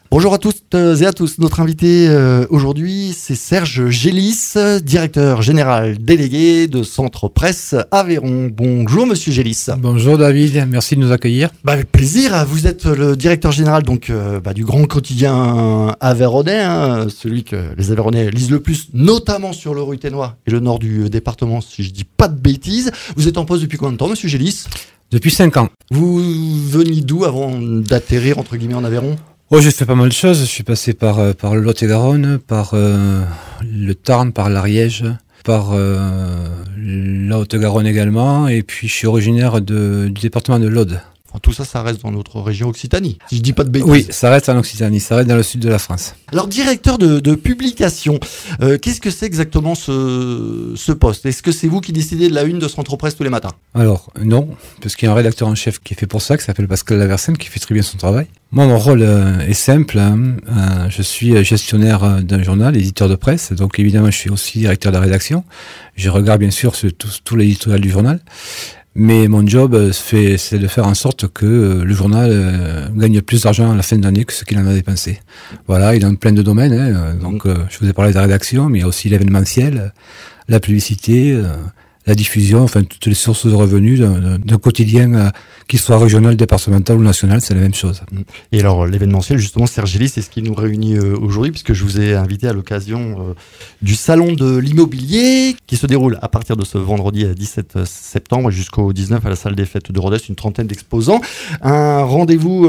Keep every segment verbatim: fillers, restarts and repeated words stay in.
Bonjour à toutes et à tous. Notre invité euh, aujourd'hui, c'est Serge Gélis, directeur général délégué de Centre Presse Aveyron. Bonjour Monsieur Gélis. Bonjour David, merci de nous accueillir. Bah, avec plaisir. Vous êtes le directeur général donc euh, bah, du grand quotidien aveyronnais, hein, celui que les Aveyronnais lisent le plus, notamment sur le Ruthenois et le nord du département, si je dis pas de bêtises. Vous êtes en poste depuis combien de temps, Monsieur Gélis? Depuis cinq ans. Vous veniez d'où avant d'atterrir entre guillemets en Aveyron? Oh, j'ai fait pas mal de choses. Je suis passé par, euh, par le Lot-et-Garonne, par euh, le Tarn, par l'Ariège, par euh, la Haute-Garonne également. Et puis, je suis originaire de, du département de l'Aude. Enfin, tout ça, ça reste dans notre région Occitanie, si je dis pas de bêtises. Oui, ça reste en Occitanie, ça reste dans le sud de la France. Alors, directeur de, de publication, euh, qu'est-ce que c'est exactement ce, ce poste? Est-ce que c'est vous qui décidez de la une de Centre Presse tous les matins? Alors, non, parce qu'il y a un rédacteur en chef qui est fait pour ça, qui s'appelle Pascal Laversenne, qui fait très bien son travail. Moi, mon rôle euh, est simple. Hein. Euh, je suis gestionnaire d'un journal, éditeur de presse, donc évidemment, je suis aussi directeur de la rédaction. Je regarde bien sûr sur tout, tout l'éditorial du journal. Mais mon job, c'est, c'est de faire en sorte que le journal euh, gagne plus d'argent à la fin de l'année que ce qu'il en a dépensé. Voilà, il est en plein de domaines. Hein, donc, euh, je vous ai parlé de la rédaction, mais il y a aussi l'événementiel, la publicité, euh, la diffusion, enfin toutes les sources de revenus d'un, d'un quotidien, euh, qu'il soit régional, départemental ou national, c'est la même chose. Et alors l'événementiel, justement, Serge Gélis, c'est ce qui nous réunit euh, aujourd'hui, puisque je vous ai invité à l'occasion euh, du salon de l'immobilier qui se déroule à partir de ce vendredi dix-sept septembre jusqu'au dix-neuf à la salle des fêtes de Rodez, une trentaine d'exposants. Un rendez-vous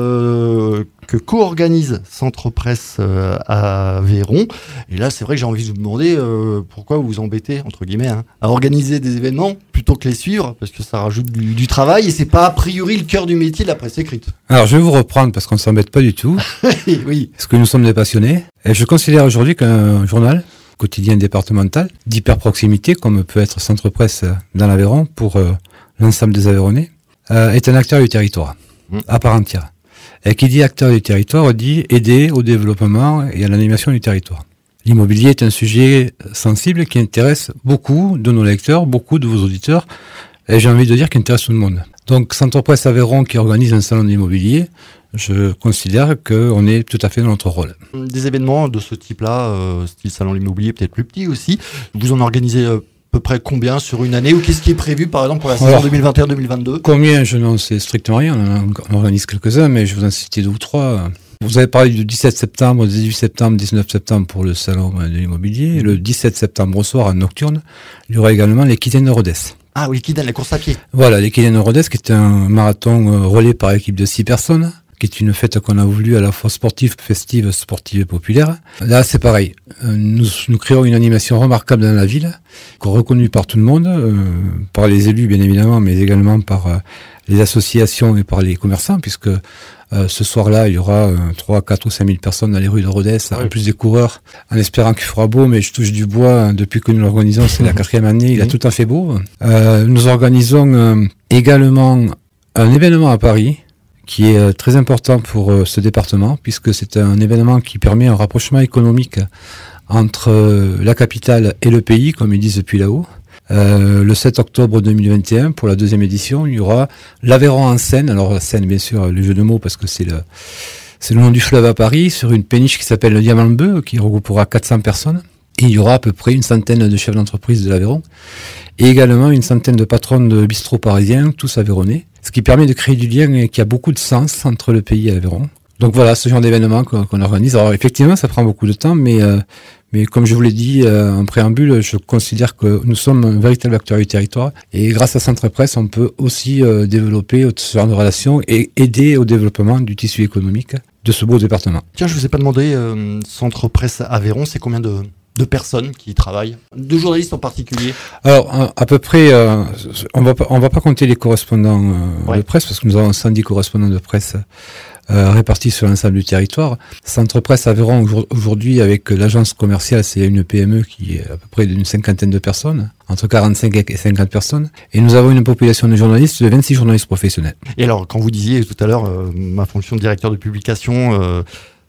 euh, que co-organise Centre Presse euh, à Aveyron. Et là, c'est vrai que j'ai envie de vous demander euh, pourquoi vous vous embêtez, entre guillemets, hein, à organiser des événements plutôt que les suivre, parce que ça rajoute du, du travail et c'est pas a priori le cœur du métier de la presse écrite. Alors, je vais vous reprendre parce qu'on ne s'embête pas du tout. Oui. Parce que nous sommes des passionnés. Et je considère aujourd'hui qu'un journal quotidien départemental d'hyper proximité, comme peut être Centre Presse dans l'Aveyron pour euh, l'ensemble des Aveyronnais, euh, est un acteur du territoire, mmh. à part entière. Et qui dit acteur du territoire dit aider au développement et à l'animation du territoire. L'immobilier est un sujet sensible qui intéresse beaucoup de nos lecteurs, beaucoup de vos auditeurs, et j'ai envie de dire qu'il intéresse tout le monde. Donc, Centre Presse Aveyron qui organise un salon d'immobilier, je considère qu'on est tout à fait dans notre rôle. Des événements de ce type-là, euh, style salon de l'immobilier, peut-être plus petit aussi, vous en organisez euh, à peu près combien sur une année, ou qu'est-ce qui est prévu par exemple pour la saison Alors, deux mille vingt et un deux mille vingt-deux? Combien, je n'en sais strictement rien, on en organise quelques-uns, mais je vous en citer deux ou trois. Vous avez parlé du dix-sept septembre, dix-huit septembre, dix-neuf septembre pour le salon de l'immobilier. Le dix-sept septembre au soir, en nocturne, il y aura également l'Équitaine de Rodez. Ah oui, l'Équitaine, la course à pied. Voilà, l'Équitaine de Rodez, qui est un marathon relais par équipe de six personnes, qui est une fête qu'on a voulu à la fois sportive, festive, sportive et populaire. Là, c'est pareil. Nous, nous créons une animation remarquable dans la ville, reconnue par tout le monde, euh, par les élus bien évidemment, mais également par euh, les associations et par les commerçants, puisque euh, ce soir-là, il y aura euh, trois, quatre ou cinq mille personnes dans les rues de Rodez, oui. En plus des coureurs, en espérant qu'il fera beau, mais je touche du bois, hein, depuis que nous l'organisons, c'est la quatrième année, il a tout à fait beau. Euh, nous organisons euh, également un événement à Paris, qui est très important pour euh, ce département, puisque c'est un événement qui permet un rapprochement économique entre euh, la capitale et le pays, comme ils disent depuis là-haut. Euh, le sept octobre deux mille vingt et un, pour la deuxième édition, il y aura l'Aveyron en Seine. Alors la Seine, bien sûr, le jeu de mots, parce que c'est le, c'est le nom du fleuve à Paris, sur une péniche qui s'appelle le Diamant Bleu, qui regroupera quatre cents personnes. Et il y aura à peu près une centaine de chefs d'entreprise de l'Aveyron, et également une centaine de patrons de bistrots parisiens, tous aveyronnais, ce qui permet de créer du lien et qui a beaucoup de sens entre le pays et l'Aveyron. Donc voilà, ce genre d'événement qu'on, qu'on organise. Alors effectivement, ça prend beaucoup de temps, mais euh, mais comme je vous l'ai dit euh, en préambule, je considère que nous sommes un véritable acteur du territoire, et grâce à Centre Presse, on peut aussi euh, développer ce genre de relations et aider au développement du tissu économique de ce beau département. Tiens, je vous ai pas demandé, euh, Centre Presse Aveyron, c'est combien de de personnes qui y travaillent, de journalistes en particulier? Alors, à peu près, euh, on va pas, on va pas compter les correspondants euh, ouais. de presse, parce que nous avons cent dix correspondants de presse euh, répartis sur l'ensemble du territoire. Centre Presse Aveyron, aujourd'hui, avec l'agence commerciale, c'est une P M E qui est à peu près d'une cinquantaine de personnes, entre quarante-cinq et cinquante personnes, et nous avons une population de journalistes de vingt-six journalistes professionnels. Et alors, quand vous disiez tout à l'heure, euh, ma fonction de directeur de publication, euh,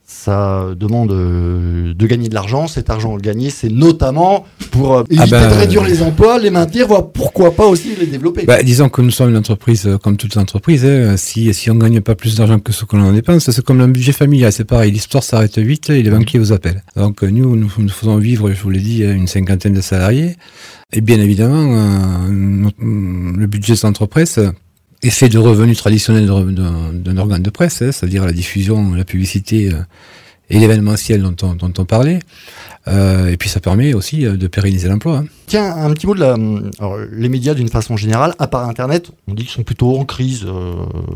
ça demande euh, de gagner de l'argent. Cet argent gagné, c'est notamment pour euh, éviter ah ben, de réduire les emplois, les maintenir, voire pourquoi pas aussi les développer. Bah, disons que nous sommes une entreprise euh, comme toute entreprise. Hein. Si, si on ne gagne pas plus d'argent que ce que l'on en dépense, c'est comme un budget familial, c'est pareil. L'histoire s'arrête vite et les banquiers vous appellent. Donc nous, nous, nous faisons vivre, je vous l'ai dit, une cinquantaine de salariés. Et bien évidemment, euh, notre, le budget de l'entreprise est fait de revenus traditionnels d'un, d'un organe de presse, hein, c'est-à-dire la diffusion, la publicité euh, et l'événementiel dont on, dont on parlait. Euh, et puis ça permet aussi euh, de pérenniser l'emploi. Hein. Tiens, un petit mot de la... Alors, les médias d'une façon générale, à part Internet, on dit qu'ils sont plutôt en crise. Euh...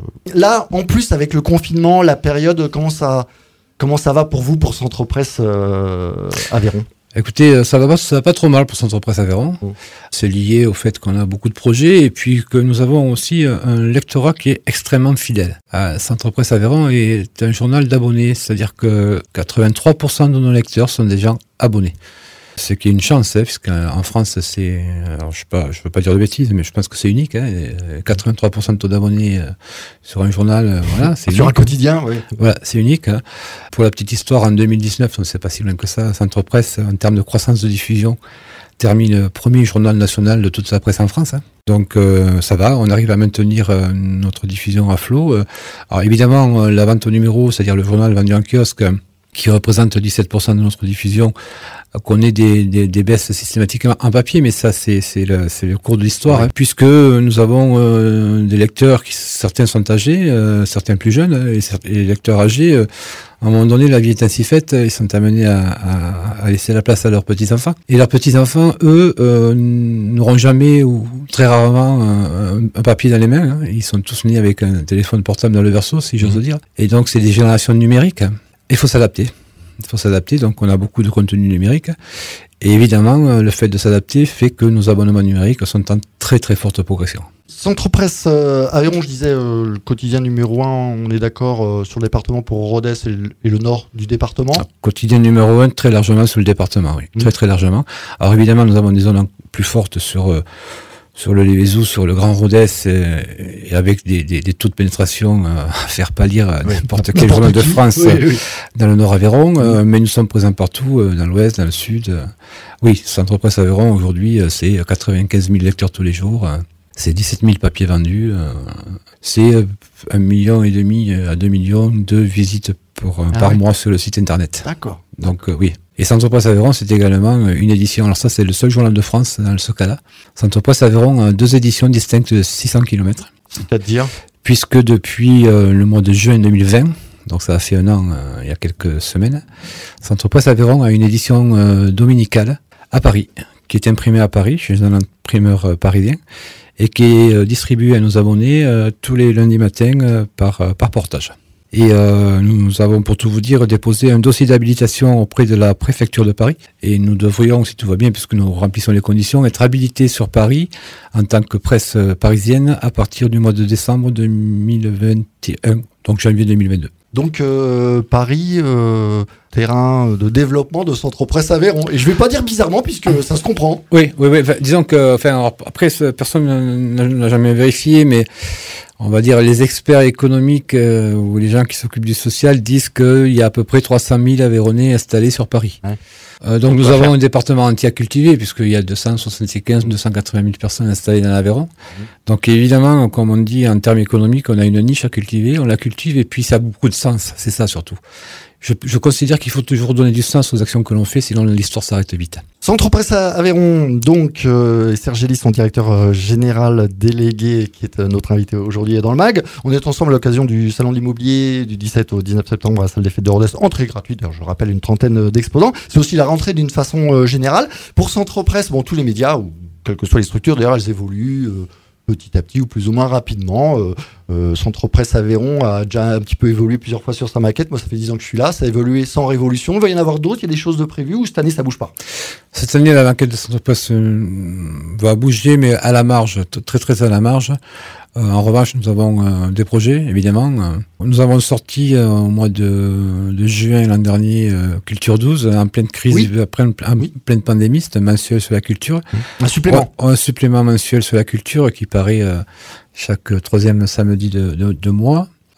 Là, en plus, avec le confinement, la période, comment ça, comment ça va pour vous, pour Centre-Presse euh, Aveyron ? Écoutez, ça va pas, ça va pas trop mal pour Centre-Presse Aveyron. Mmh. C'est lié au fait qu'on a beaucoup de projets et puis que nous avons aussi un lectorat qui est extrêmement fidèle. Euh, Centre-Presse Aveyron est un journal d'abonnés, c'est-à-dire que quatre-vingt-trois pour cent de nos lecteurs sont des gens abonnés. Ce qui est une chance, hein, puisqu'en France, c'est, alors je sais pas, je veux pas dire de bêtises, mais je pense que c'est unique, hein, quatre-vingt-trois pour cent de taux d'abonnés euh, sur un journal, euh, voilà, c'est sur unique. Un quotidien, oui. Voilà, c'est unique. Hein. Pour la petite histoire, en deux mille dix-neuf, on ne sait pas si loin que ça, Centre-Presse, en termes de croissance de diffusion, termine le premier journal national de toute sa presse en France. Hein. Donc euh, ça va, on arrive à maintenir euh, notre diffusion à flot. Euh, alors évidemment, euh, la vente au numéro, c'est-à-dire le journal vendu en kiosque, euh, qui représente dix-sept pour cent de notre diffusion, qu'on ait des, des, des baisses systématiquement en papier, mais ça c'est, c'est, le, c'est le cours de l'histoire, ouais. hein, puisque nous avons euh, des lecteurs qui certains sont âgés, euh, certains plus jeunes, et, et les lecteurs âgés, euh, à un moment donné la vie est ainsi faite, ils sont amenés à, à, à laisser la place à leurs petits-enfants. Et leurs petits-enfants, eux, euh, n'auront jamais ou très rarement un, un papier dans les mains, hein. Ils sont tous nés avec un téléphone portable dans le berceau, si j'ose mmh. dire. Et donc c'est des générations numériques. Il faut s'adapter. Il faut s'adapter, donc on a beaucoup de contenu numérique. Et évidemment, le fait de s'adapter fait que nos abonnements numériques sont en très très forte progression. Centre-Presse euh, Aveyron, je disais, euh, le quotidien numéro un, on est d'accord euh, sur le département pour Rodez et le, et le nord du département. Ah, quotidien numéro un, très largement sur le département, oui. Mmh. Très très largement. Alors évidemment, nous avons des zones plus fortes sur... Euh, sur le Lévézou, sur le Grand Rodez, et, et avec des, des, des taux de pénétration euh, à faire pâlir oui, n'importe quel journal de France oui, oui. dans le Nord Aveyron, euh, mais nous sommes présents partout, euh, dans l'Ouest, dans le Sud. Euh. Oui, Centre-Presse Aveyron, aujourd'hui, euh, c'est quatre-vingt-quinze mille lecteurs tous les jours, euh, c'est dix-sept mille papiers vendus, euh, c'est euh, un million et demi à deux millions de visites pour, euh, ah, par oui. mois sur le site internet. D'accord. Donc euh, oui. Et Centre-Presse Aveyron, c'est également une édition. Alors ça, c'est le seul journal de France dans ce cas-là. Centre-Presse Aveyron a deux éditions distinctes de six cents kilomètres. C'est-à-dire ? Puisque depuis euh, le mois de juin deux mille vingt, donc ça a fait un an euh, il y a quelques semaines, Centre-Presse Aveyron a une édition euh, dominicale à Paris, qui est imprimée à Paris, chez un imprimeur euh, parisien, et qui est euh, distribuée à nos abonnés euh, tous les lundis matins euh, par, euh, par portage. Et euh, nous avons, pour tout vous dire, déposé un dossier d'habilitation auprès de la préfecture de Paris. Et nous devrions, si tout va bien, puisque nous remplissons les conditions, être habilités sur Paris en tant que presse parisienne à partir du mois de décembre deux mille vingt et un, donc janvier deux mille vingt-deux. Donc euh, Paris, euh, terrain de développement de Centre-Presse Aveyron. Et je ne vais pas dire bizarrement, puisque ça se comprend. Oui, oui, oui. Enfin, disons que, enfin, après, personne n'a jamais vérifié, mais... On va dire les experts économiques euh, ou les gens qui s'occupent du social disent qu'il y a à peu près trois cent mille Aveyronnais installés sur Paris. Ouais. Euh, donc nous avons faire. un département entier à cultiver puisqu'il y a deux cent soixante-quinze, deux cent quatre-vingt mille personnes installées dans l'Aveyron. Mmh. Donc évidemment, comme on dit en termes économiques, on a une niche à cultiver, on la cultive et puis ça a beaucoup de sens, c'est ça surtout. Je, je considère qu'il faut toujours donner du sens aux actions que l'on fait, sinon l'histoire s'arrête vite. Centre-Presse Aveyron, donc, euh, Serge Gély, son directeur euh, général délégué, qui est euh, notre invité aujourd'hui dans le mag. On est ensemble à l'occasion du Salon de l'Immobilier du dix-sept au dix-neuf septembre à la salle des fêtes de Rodez, entrée gratuite. D'ailleurs, je rappelle, une trentaine d'exposants. C'est aussi la rentrée d'une façon euh, générale. Pour Centre-Presse, bon, tous les médias, ou quelles que soient les structures, d'ailleurs, elles évoluent euh, petit à petit ou plus ou moins rapidement. Euh, euh, Centre-Presse Aveyron a déjà un petit peu évolué plusieurs fois sur sa maquette. Moi, ça fait dix ans que je suis là. Ça a évolué sans révolution. Il va y en avoir d'autres. Il y a des choses de prévues ou cette année, ça bouge pas? Cette année, la maquette de Centre-Presse euh, va bouger, mais à la marge, t- très très à la marge. Euh, en revanche, nous avons euh, des projets, évidemment. Euh, nous avons sorti euh, au mois de, de juin l'an dernier euh, Culture douze, en pleine crise, oui. après, en oui. pleine pandémie, c'est un mensuel sur la culture. Un supplément. Un, un supplément mensuel sur la culture qui paraît euh, chaque troisième samedi de, de, de mois.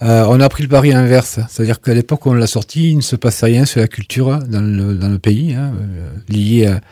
Euh, on a pris le pari inverse, c'est-à-dire qu'à l'époque où on l'a sorti, il ne se passait rien sur la culture dans le, dans le pays, hein, euh, lié à,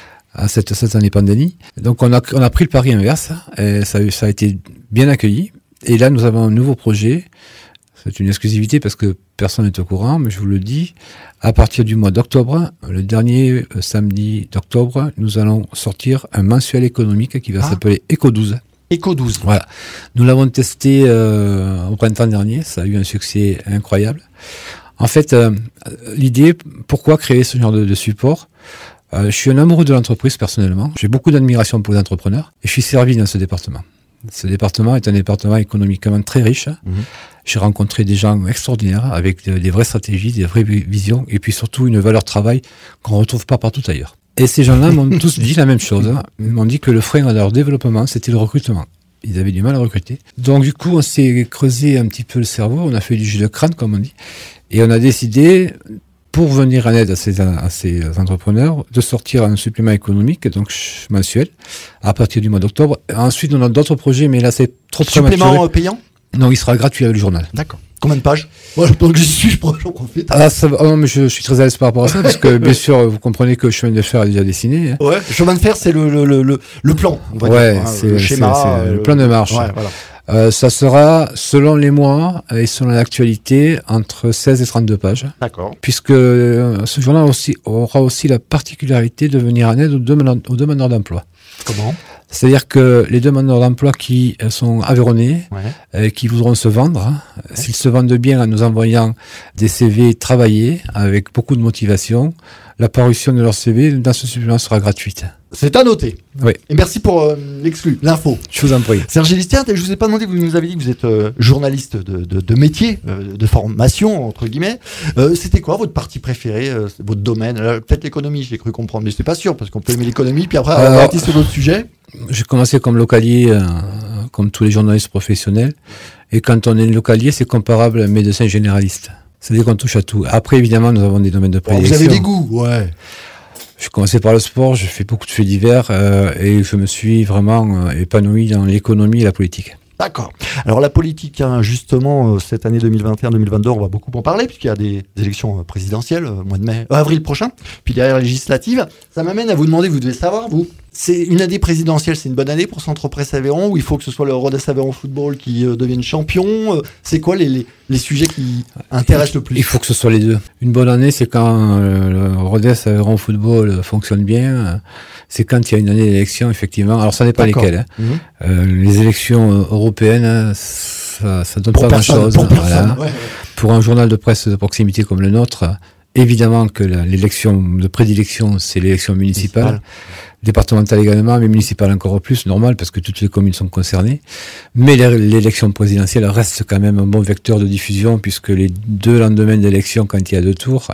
à cette, cette année pandémie. Donc on a, on a pris le pari inverse, et ça, ça a été bien accueilli. Et là, nous avons un nouveau projet. C'est une exclusivité parce que personne n'est au courant, mais je vous le dis. À partir du mois d'octobre, le dernier euh, samedi d'octobre, nous allons sortir un mensuel économique qui va ah. s'appeler Eco douze. Eco douze. Voilà. Nous l'avons testé euh, au printemps dernier. Ça a eu un succès incroyable. En fait, euh, l'idée, pourquoi créer ce genre de, de support ? euh, Je suis un amoureux de l'entreprise personnellement. J'ai beaucoup d'admiration pour les entrepreneurs et je suis servi dans ce département. Ce département est un département économiquement très riche. Mmh. J'ai rencontré des gens extraordinaires avec des vraies stratégies, des vraies visions et puis surtout une valeur travail qu'on ne retrouve pas partout ailleurs. Et ces gens-là m'ont tous dit la même chose. Hein. Ils m'ont dit que le frein à leur développement, c'était le recrutement. Ils avaient du mal à recruter. Donc du coup, on s'est creusé un petit peu le cerveau, on a fait du jus de crâne, comme on dit, et on a décidé, pour venir en aide à ces, à ces entrepreneurs, de sortir un supplément économique, donc mensuel, à partir du mois d'octobre. Ensuite, on a d'autres projets, mais là, c'est trop prématuré. Supplément payant ? Non, il sera gratuit avec le journal. D'accord. Combien de pages ? Moi, donc j'y suis, je profite. Ah, ça, oh non, mais je, je suis très à l'aise par rapport à ça, parce que bien sûr, vous comprenez que le chemin de fer est déjà dessiné. Hein. Ouais, le chemin de fer, c'est le, le, le, le, le plan. On va ouais, dire, hein, c'est le schéma. C'est, c'est euh, le plan de marche. Ouais, voilà. Euh, ça sera, selon les mois et selon l'actualité, entre seize et trente-deux pages. D'accord. Puisque euh, ce journal aussi, aura aussi la particularité de venir en aide aux demandeurs, aux demandeurs d'emploi. Comment ? C'est-à-dire que les demandeurs d'emploi qui sont aveyronnais, ouais. euh, qui voudront se vendre, hein, ouais. s'ils se vendent bien en nous envoyant des C V travaillés avec beaucoup de motivation, la parution de leur C V dans ce supplément sera gratuite. C'est à noter. Oui. Et merci pour euh, l'exclu, l'info. Je vous en prie. Serge Listière, je vous ai pas demandé, vous nous avez dit que vous êtes euh, journaliste de, de, de métier, euh, de formation, entre guillemets. Euh, c'était quoi votre partie préférée, euh, votre domaine ? Alors, peut-être l'économie, j'ai cru comprendre, mais je suis pas sûr, parce qu'on peut aimer l'économie, puis après, on va partir sur d'autres sujets. J'ai commencé comme localier, euh, comme tous les journalistes professionnels. Et quand on est localier, c'est comparable à un médecin généraliste. C'est-à-dire qu'on touche à tout. Après, évidemment, nous avons des domaines de prédilection. Vous avez des goûts, ouais. J'ai commencé par le sport, j'ai fait beaucoup de faits divers euh, et je me suis vraiment euh, épanoui dans l'économie et la politique. D'accord. Alors la politique, hein, justement, euh, cette année deux mille vingt et un deux mille vingt-deux, on va beaucoup en parler puisqu'il y a des, des élections euh, présidentielles au euh, mois de mai, euh, avril prochain, puis derrière législative. Ça m'amène à vous demander, vous devez savoir, vous, c'est une année présidentielle, c'est une bonne année pour Centre Presse Aveyron ou il faut que ce soit le Rodez Aveyron Football qui euh, devienne champion euh, c'est quoi les, les, les sujets qui intéressent le plus ? Il faut que ce soit les deux. Une bonne année, c'est quand euh, le Rodez Aveyron Football fonctionne bien. Euh, c'est quand il y a une année d'élection, effectivement. Alors ça n'est pas D'accord. lesquelles. Hein. Mmh. Euh, les élections européennes, ça, ça donne pour pas grand-chose. Pour, voilà. ouais, ouais. Pour un journal de presse de proximité comme le nôtre, évidemment que la, l'élection de prédilection, c'est l'élection municipale. Municipal. Départementale également, mais municipale encore plus, normal, parce que toutes les communes sont concernées. Mais l'élection présidentielle reste quand même un bon vecteur de diffusion, puisque les deux lendemains d'élection, quand il y a deux tours,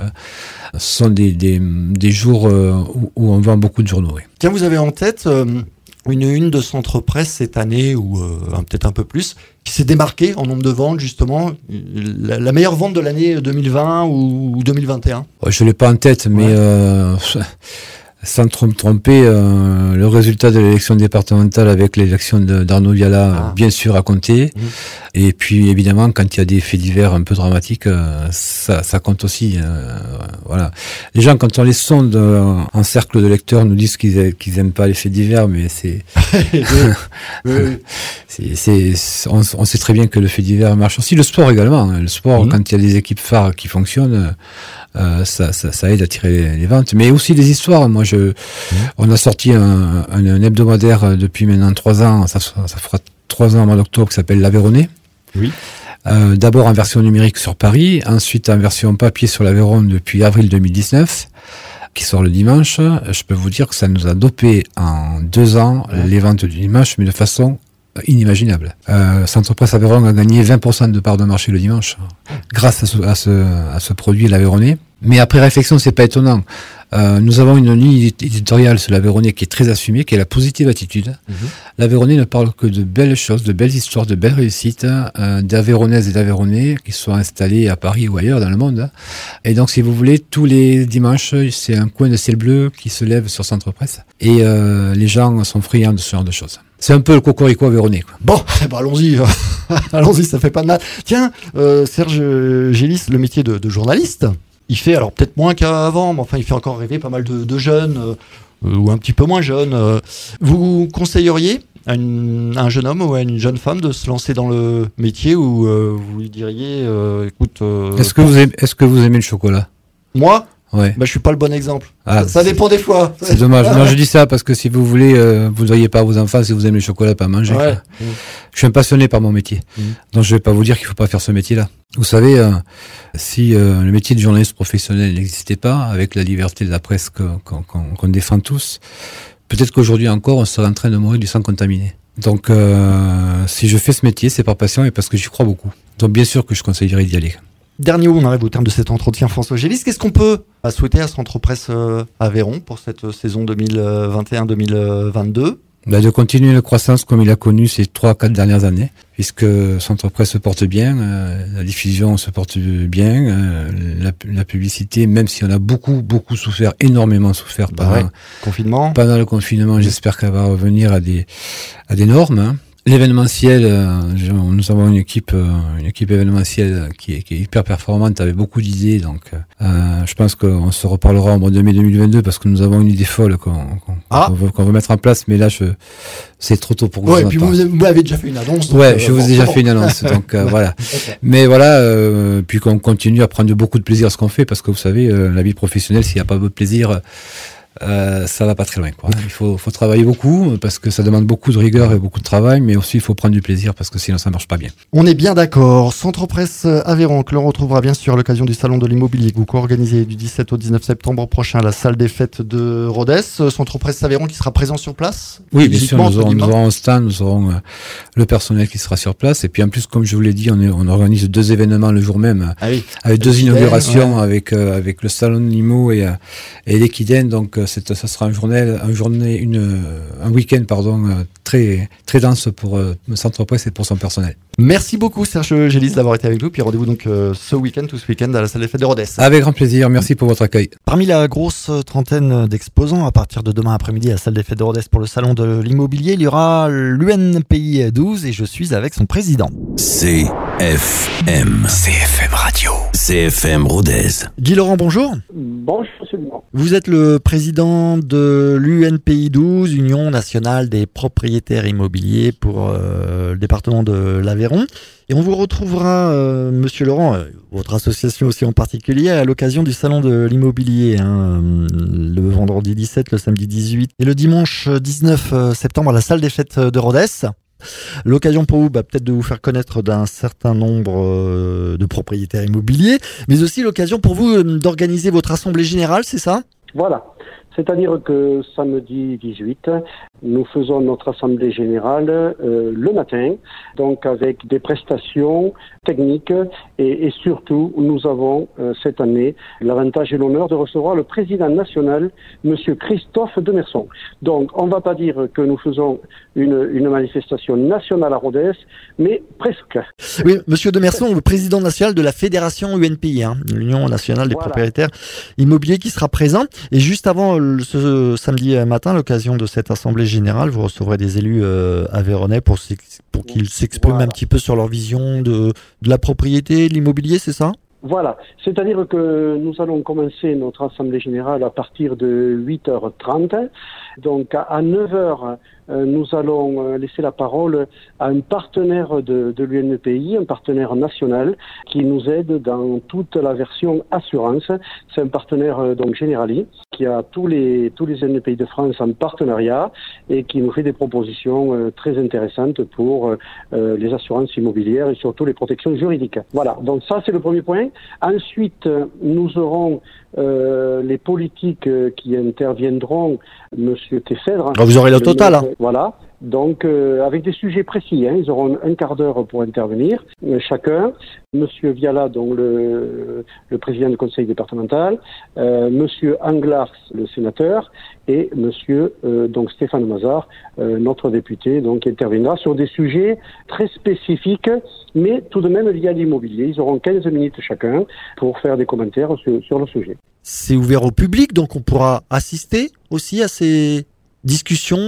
sont des, des, des jours où, où on vend beaucoup de journaux. Oui. Tiens, vous avez en tête euh, une une de Centre Presse cette année, ou euh, peut-être un peu plus, qui s'est démarquée en nombre de ventes, justement, la, la meilleure vente de l'année deux mille vingt ou deux mille vingt et un ? Je ne l'ai pas en tête, mais... Ouais. Euh, sans me tromper, euh, le résultat de l'élection départementale avec l'élection de, d'Arnaud Viala, ah. bien sûr, a compté. Mmh. Et puis, évidemment, quand il y a des faits divers un peu dramatiques, euh, ça, ça compte aussi. Euh, voilà. Les gens, quand on les sonde euh, en cercle de lecteurs, nous disent qu'ils, qu'ils aiment pas les faits divers, mais c'est... c'est, c'est on, on sait très bien que le fait divers marche aussi. Le sport également. Hein. Le sport, mmh. quand il y a des équipes phares qui fonctionnent... Euh, ça, ça, ça aide à tirer les, les ventes, mais aussi des histoires. Moi, je, mmh. on a sorti un, un, un hebdomadaire depuis maintenant trois ans. Ça, ça fera trois ans au mois d'octobre, qui s'appelle l'Aveyronais. Oui. Euh, d'abord en version numérique sur Paris, ensuite en version papier sur l'Aveyron depuis avril deux mille dix-neuf, qui sort le dimanche. Je peux vous dire que ça nous a dopé en deux ans mmh. les ventes du dimanche, mais de façon inimaginable. Euh, Centre Presse Aveyron a gagné vingt pour cent de part de marché le dimanche grâce à ce, à ce, à ce produit l'Aveyronais. Mais après réflexion, c'est pas étonnant. Euh, nous avons une ligne éditoriale sur l'Aveyronais qui est très assumée, qui est la positive attitude. Mmh. L'Aveyronais ne parle que de belles choses, de belles histoires, de belles réussites, euh, d'Aveyronnaises et d'Aveyronnais qui sont installés à Paris ou ailleurs dans le monde. Et donc, si vous voulez, tous les dimanches, c'est un coin de ciel bleu qui se lève sur Centre Presse. Et euh, les gens sont friands de ce genre de choses. C'est un peu le cocorico aveyronnais, quoi. Bon, bah allons-y, allons-y, ça fait pas de mal. Tiens, euh, Serge Gélis, le métier de, de journaliste, il fait, alors peut-être moins qu'avant, mais enfin il fait encore rêver pas mal de, de jeunes, euh, ou un petit peu moins jeunes. Euh. Vous conseilleriez à, une, à un jeune homme ou à une jeune femme de se lancer dans le métier, ou euh, vous lui diriez, euh, écoute... Euh, est-ce que vous aimez, est-ce que vous aimez le chocolat? Moi? Ouais. Bah, je suis pas le bon exemple. Ah, ça dépend des fois. C'est dommage. Non, je dis ça parce que si vous voulez, euh, vous n'auriez pas à vos enfants si vous aimez le chocolat, pas manger. Ouais. Mmh. Je suis un passionné par mon métier. Mmh. Donc je vais pas vous dire qu'il faut pas faire ce métier-là. Vous savez, euh, si euh, le métier de journaliste professionnel n'existait pas, avec la liberté de la presse que, qu'on, qu'on, qu'on défend tous, peut-être qu'aujourd'hui encore, on serait en train de mourir du sang contaminé. Donc, euh, si je fais ce métier, c'est par passion et parce que j'y crois beaucoup. Donc, bien sûr que je conseillerais d'y aller. Dernier mot, on arrive au terme de cet entretien, François Gélis. Qu'est-ce qu'on peut souhaiter à Centre Presse euh, Aveyron pour cette saison deux mille vingt et un deux mille vingt-deux? Bah, de continuer la croissance comme il a connu ces trois, quatre dernières années, puisque Centre Presse se porte bien, euh, la diffusion se porte bien, euh, la, la publicité, même si on a beaucoup, beaucoup souffert, énormément souffert bah pendant, ouais. confinement. pendant le confinement, j'espère qu'elle va revenir à des, à des normes, hein. L'événementiel, euh, nous avons une équipe, euh, une équipe événementielle qui est, qui est hyper performante, avec beaucoup d'idées. Donc, euh, je pense qu'on se reparlera en mois de mai deux mille vingt-deux parce que nous avons une idée folle qu'on, qu'on, ah. qu'on, veut, qu'on veut mettre en place. Mais là, je, c'est trop tôt pour que ouais, je et puis vous, vous avez déjà fait une annonce. Ouais, euh, je vous ai déjà fait une annonce. Donc euh, voilà. Okay. Mais voilà, euh, puis qu'on continue à prendre beaucoup de plaisir à ce qu'on fait parce que vous savez, euh, la vie professionnelle, s'il n'y a pas de plaisir. Euh, ça va pas très loin, quoi. Il faut, faut travailler beaucoup parce que ça demande beaucoup de rigueur et beaucoup de travail, mais aussi il faut prendre du plaisir parce que sinon ça marche pas bien. On est bien d'accord. Centre Presse Aveyron, que l'on retrouvera bien sûr à l'occasion du Salon de l'Immobilier que vous co-organisez du dix-sept au dix-neuf septembre prochain à la salle des fêtes de Rodez. Centre Presse Aveyron qui sera présent sur place. Oui, bien sûr, nous aurons, nous aurons un stand, nous aurons euh, le personnel qui sera sur place. Et puis en plus, comme je vous l'ai dit, on, est, on organise deux événements le jour même, ah oui. avec deux inaugurations, ouais. avec euh, avec le Salon de l'Immo et, euh, et l'Equiden. Donc C'est, ça sera un journée, un journée, une, un week-end, pardon, très, très dense pour euh, Centre Presse et pour son personnel. Merci beaucoup, Serge Gélis, d'avoir été avec nous. Puis rendez-vous donc euh, ce week-end, tout ce week-end, à la salle des fêtes de Rodez. Avec grand plaisir. Merci pour votre accueil. Parmi la grosse trentaine d'exposants, à partir de demain après-midi à la salle des fêtes de Rodez pour le salon de l'immobilier, il y aura l'U N P I douze et je suis avec son président. C F M. C F M Radio. C F M Rodez. Guy Laurent, bonjour. Bonjour, monsieur Laurent. Vous êtes le président de l'U N P I douze, Union nationale des propriétaires immobiliers pour euh, le département de l'Aveyron. Et on vous retrouvera, euh, monsieur Laurent, euh, votre association aussi en particulier, à l'occasion du salon de l'immobilier, hein, le vendredi dix-sept, le samedi dix-huit et le dimanche dix-neuf septembre à la salle des fêtes de Rodez. L'occasion pour vous, bah, peut-être de vous faire connaître d'un certain nombre euh, de propriétaires immobiliers, mais aussi l'occasion pour vous euh, d'organiser votre assemblée générale, c'est ça ? Voilà. C'est-à-dire que samedi dix-huit, nous faisons notre assemblée générale euh, le matin, donc avec des prestations techniques et, et surtout, nous avons euh, cette année l'avantage et l'honneur de recevoir le président national, monsieur Christophe Demerson. Donc, on ne va pas dire que nous faisons une, une manifestation nationale à Rodez, mais presque. Oui, monsieur Demerson, le président national de la Fédération U N P I, hein, l'Union nationale des voilà. propriétaires immobiliers qui sera présent. Et juste avant ce samedi matin, à l'occasion de cette assemblée générale, vous recevrez des élus euh, aveyronnais pour, pour qu'ils s'expriment voilà. un petit peu sur leur vision de, de la propriété, de l'immobilier, c'est ça ? Voilà, c'est-à-dire que nous allons commencer notre assemblée générale à partir de huit heures trente. Donc à neuf heures, euh, nous allons laisser la parole à un partenaire de, de l'U N P I, un partenaire national qui nous aide dans toute la version assurance. C'est un partenaire euh, donc Generali qui a tous les tous les U N P I de France en partenariat et qui nous fait des propositions euh, très intéressantes pour euh, les assurances immobilières et surtout les protections juridiques. Voilà, donc ça c'est le premier point. Ensuite, nous aurons euh, les politiques qui interviendront, monsieur Teffèdre. Vous aurez le total, hein. Voilà. Donc, euh, avec des sujets précis, hein, ils auront un quart d'heure pour intervenir, euh, chacun. Monsieur Viala, donc le, le président du conseil départemental, euh, Monsieur Anglars, le sénateur, et Monsieur euh, donc Stéphane Mazard, euh, notre député, donc qui interviendra sur des sujets très spécifiques, mais tout de même liés à l'immobilier. Ils auront quinze minutes chacun pour faire des commentaires sur, sur le sujet. C'est ouvert au public, donc on pourra assister aussi à ces discussions. Tout à,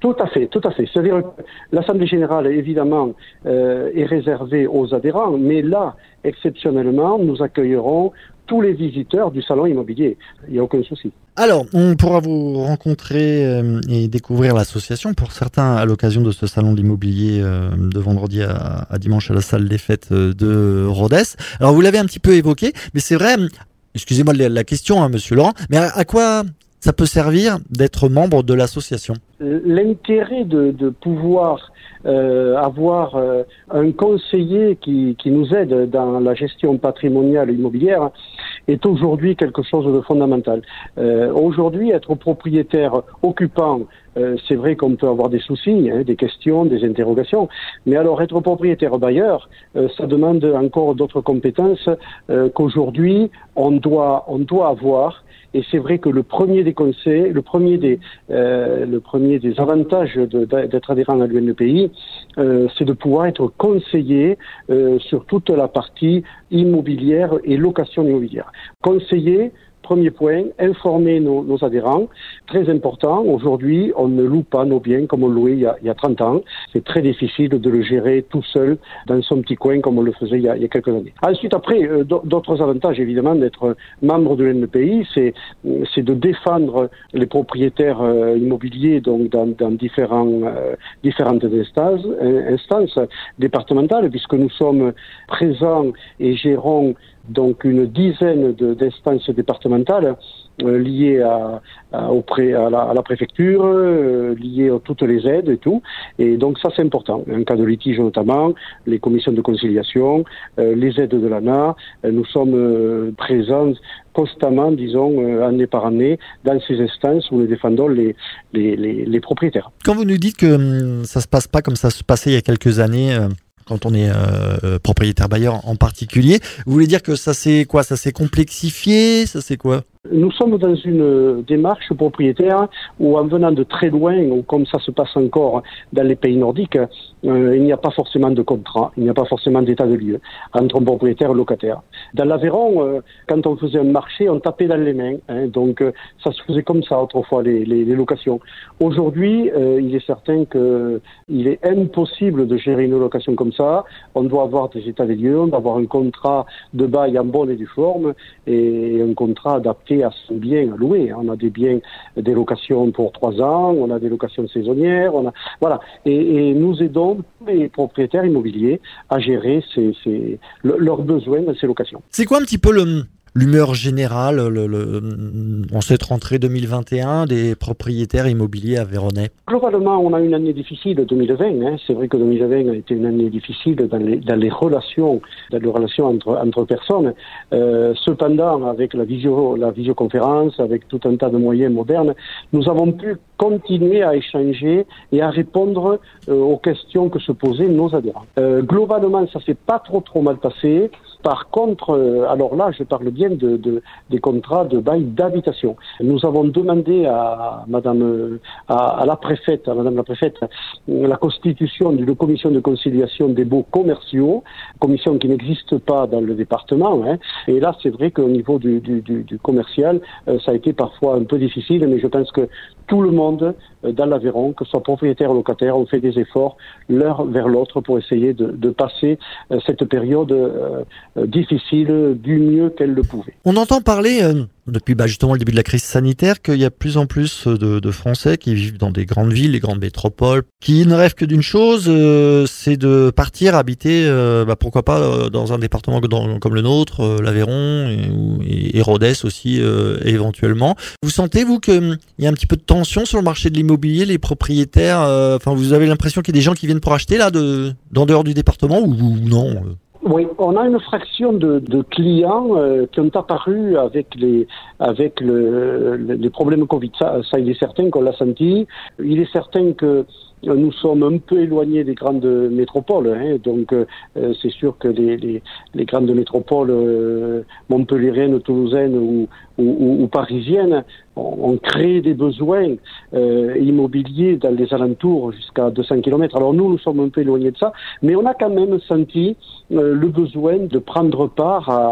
Tout à fait, tout à fait. C'est-à-dire que l'Assemblée générale, évidemment, euh, est réservée aux adhérents, mais là, exceptionnellement, nous accueillerons tous les visiteurs du salon immobilier. Il n'y a aucun souci. Alors, on pourra vous rencontrer euh, et découvrir l'association, pour certains, à l'occasion de ce salon de l'immobilier euh, de vendredi à, à dimanche à la salle des fêtes de Rodez. Alors, vous l'avez un petit peu évoqué, mais c'est vrai, excusez-moi la, la question, hein, monsieur Laurent, mais à, à quoi ça peut servir d'être membre de l'association? L'intérêt de, de pouvoir euh, avoir euh, un conseiller qui, qui nous aide dans la gestion patrimoniale immobilière est aujourd'hui quelque chose de fondamental. Euh, aujourd'hui, être propriétaire occupant, euh, c'est vrai qu'on peut avoir des soucis, hein, des questions, des interrogations, mais alors être propriétaire bailleur, euh, ça demande encore d'autres compétences euh, qu'aujourd'hui on doit, on doit avoir. Et c'est vrai que le premier des conseils, le premier des, euh, le premier des avantages de, d'être adhérent à l'U N P I, euh, c'est de pouvoir être conseillé euh, sur toute la partie immobilière et location immobilière. Conseiller, premier point, informer nos, nos adhérents. Très important, aujourd'hui, on ne loue pas nos biens comme on louait il y a, il y a trente ans. C'est très difficile de le gérer tout seul dans son petit coin comme on le faisait il y a, il y a quelques années. Ensuite, après, euh, d'autres avantages, évidemment, d'être membre de l'U N P I, c'est, c'est de défendre les propriétaires euh, immobiliers donc dans, dans différents, euh, différentes instances, instances départementales, puisque nous sommes présents et gérons donc une dizaine de, d'instances départementales euh, liées à, à, au pré, à, la, à la préfecture, euh, liées à toutes les aides et tout. Et donc ça c'est important. En cas de litige notamment, les commissions de conciliation, euh, les aides de l'A N A, euh, nous sommes euh, présents constamment, disons, euh, année par année, dans ces instances où nous défendons les, les, les, les propriétaires. Quand vous nous dites que hum, ça se passe pas comme ça se passait il y a quelques années, euh... quand on est euh, propriétaire bailleur en particulier, vous voulez dire que ça s'est quoi? Ça s'est complexifié? Ça c'est quoi? Nous sommes dans une démarche propriétaire où, en venant de très loin, ou comme ça se passe encore dans les pays nordiques, euh, il n'y a pas forcément de contrat, il n'y a pas forcément d'état de lieu entre un propriétaire et un locataire. Dans l'Aveyron, euh, quand on faisait un marché, on tapait dans les mains, hein, donc euh, ça se faisait comme ça autrefois, les, les, les locations. Aujourd'hui, euh, il est certain qu'il est impossible de gérer une location comme ça. On doit avoir des états des lieux, on doit avoir un contrat de bail en bonne et due forme, et un contrat adapté à son bien à louer. On a des biens, des locations pour trois ans, on a des locations saisonnières, on a, voilà. Et, et nous aidons les propriétaires immobiliers à gérer ces, ces, leurs besoins dans ces locations. C'est quoi un petit peu le, l'humeur générale le, le, en cette rentrée deux mille vingt et un des propriétaires immobiliers aveyronnais? Globalement, on a une année difficile, deux mille vingt. Hein. C'est vrai que deux mille vingt a été une année difficile dans les, dans les relations, dans les relations entre, entre personnes. Euh, cependant, avec la, visio, la visioconférence, avec tout un tas de moyens modernes, nous avons pu continuer à échanger et à répondre euh, aux questions que se posaient nos adhérents. Euh, globalement, ça s'est pas trop trop mal passé. Par contre, euh, alors là, je parle bien de, de, des contrats de bail d'habitation. Nous avons demandé à Madame, à, à la préfète, à Madame la préfète, la constitution d'une commission de conciliation des baux commerciaux, commission qui n'existe pas dans le département. Hein. Et là, c'est vrai qu'au niveau du, du, du, du commercial, euh, ça a été parfois un peu difficile, mais je pense que tout le monde euh, dans l'Aveyron, que ce soit propriétaire ou locataire, ont fait des efforts l'un vers l'autre pour essayer de, de passer euh, cette période euh, difficile du mieux qu'elle le pouvait. On entend parler, euh, depuis bah, justement le début de la crise sanitaire, qu'il y a de plus en plus de, de Français qui vivent dans des grandes villes, les grandes métropoles, qui ne rêvent que d'une chose, euh, c'est de partir habiter, euh, bah, pourquoi pas, euh, dans un département dans, comme le nôtre, euh, l'Aveyron et, et Rodez aussi euh, éventuellement. Vous sentez, vous, qu'il y a un petit peu de tension sur le marché de l'immobilier, les propriétaires, enfin, euh, vous avez l'impression qu'il y a des gens qui viennent pour acheter là, de, d'en dehors du département ou, ou non euh Oui, on a une fraction de, de clients euh, qui ont apparu avec les avec le, le, les problèmes Covid. Ça, ça, il est certain qu'on l'a senti. Il est certain que nous sommes un peu éloignés des grandes métropoles, hein, donc euh, c'est sûr que les, les, les grandes métropoles euh, montpelliéraines, toulousaines ou, ou, ou parisiennes ont créé des besoins euh, immobiliers dans les alentours jusqu'à deux cents kilomètres. Alors nous, nous sommes un peu éloignés de ça, mais on a quand même senti euh, le besoin de prendre part à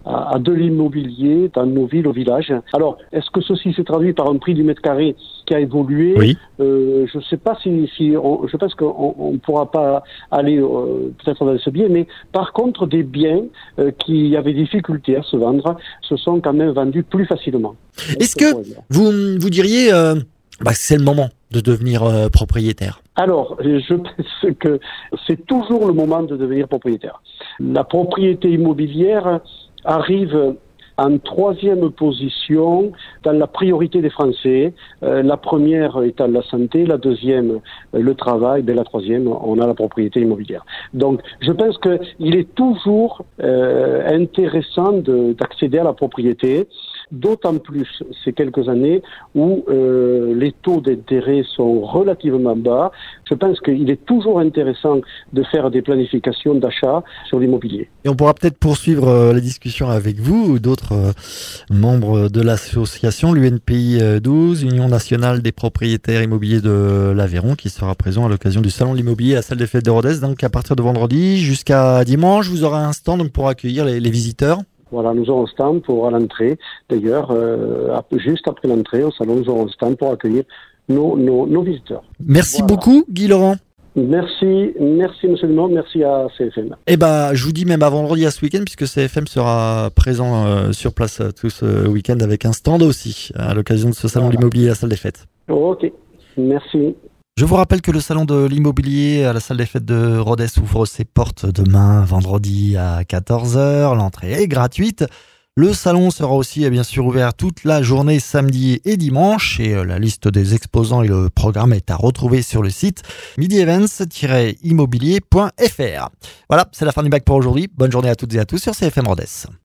à, à de l'immobilier dans nos villes, au village. Alors, est-ce que ceci s'est traduit par un prix du mètre carré qui a évolué? Oui. Euh, je ne sais pas si, si on, je pense qu'on ne pourra pas aller euh, peut-être dans ce biais, mais par contre, des biens euh, qui avaient difficulté à se vendre se sont quand même vendus plus facilement. Est-ce que vous, vous diriez euh, bah, c'est le moment de devenir euh, propriétaire? Alors, je pense que c'est toujours le moment de devenir propriétaire. La propriété immobilière arrive en troisième position dans la priorité des Français. Euh, la première étant la santé, la deuxième euh, le travail, et la troisième on a la propriété immobilière. Donc je pense qu'il est toujours euh, intéressant de, d'accéder à la propriété, d'autant plus ces quelques années où euh, les taux d'intérêt sont relativement bas. Je pense qu'il est toujours intéressant de faire des planifications d'achat sur l'immobilier. Et on pourra peut-être poursuivre euh, la discussion avec vous ou d'autres euh, membres de l'association, l'U N P I douze, Union nationale des propriétaires immobiliers de l'Aveyron, qui sera présent à l'occasion du Salon de l'immobilier à la salle des fêtes de Rodez. Donc à partir de vendredi jusqu'à dimanche, vous aurez un stand pour accueillir les, les visiteurs. Voilà, nous aurons un stand pour à l'entrée. D'ailleurs, euh, juste après l'entrée au salon, nous aurons un stand pour accueillir nos, nos, nos visiteurs. Merci voilà. beaucoup, Guy Laurent. Merci, merci Monsieur le Monde, merci à C F M. Eh ben, je vous dis même à vendredi à ce week-end, puisque C F M sera présent euh, sur place euh, tout ce week-end avec un stand aussi, à l'occasion de ce salon voilà. de l'immobilier à la salle des fêtes. Ok, merci. Je vous rappelle que le salon de l'immobilier à la salle des fêtes de Rodez ouvre ses portes demain, vendredi à quatorze heures. L'entrée est gratuite. Le salon sera aussi bien sûr ouvert toute la journée samedi et dimanche. Et la liste des exposants et le programme est à retrouver sur le site midi events tiret immobilier point f r. Voilà, c'est la fin du bac pour aujourd'hui. Bonne journée à toutes et à tous sur C F M Rodez.